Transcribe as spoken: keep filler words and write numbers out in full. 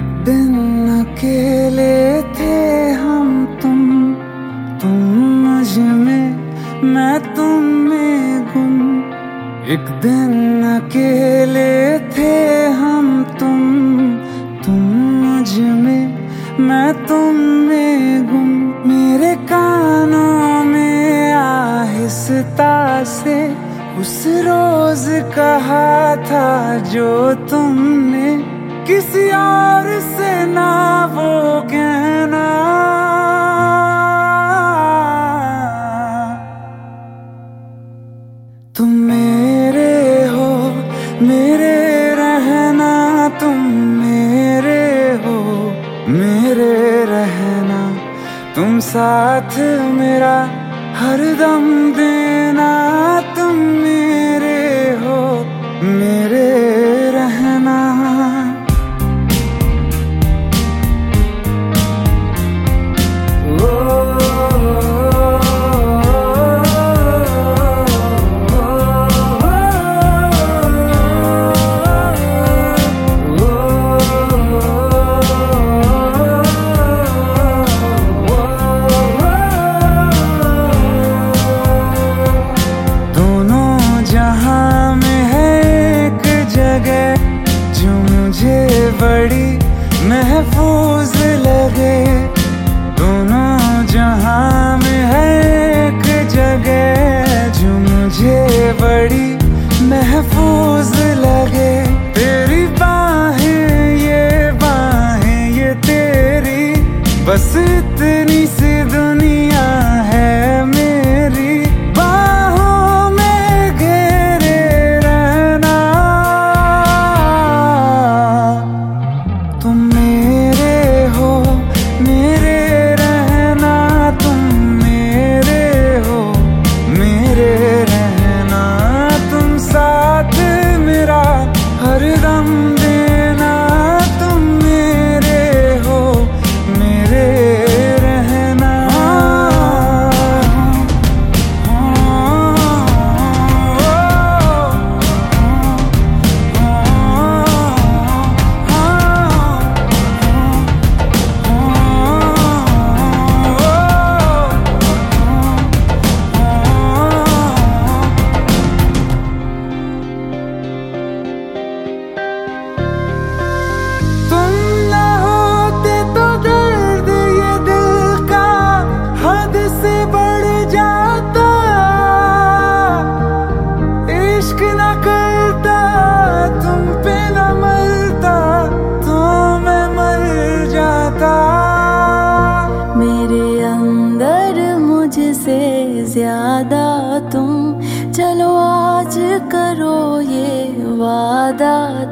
एक दिन अकेले थे हम तुम तुम मुझ में मैं तुम में गुम। एक दिन अकेले थे हम तुम तुम मुझ में मैं तुम में गुम। मेरे कानों में आहिस्ता से उस रोज कहा था जो तुमने किसी और से ना वो कहना। तुम मेरे हो मेरे रहना, तुम मेरे हो मेरे रहना, तुम साथ मेरा हरदम देना। तुम मेरे हो मेरे रहना। जहां में है एक जगह जो मुझे बड़ी महफूज लगे। दोनों जहां में है एक जगह जो मुझे बड़ी महफूज लगे। तेरी बाहें ये बाहें ये तेरी, बस इतनी सी दुनिया है मेरी। हरदम देना तुम मेरे हो मेरे रहना। मुझसे ज्यादा तुम चलो आज करो ये वादा।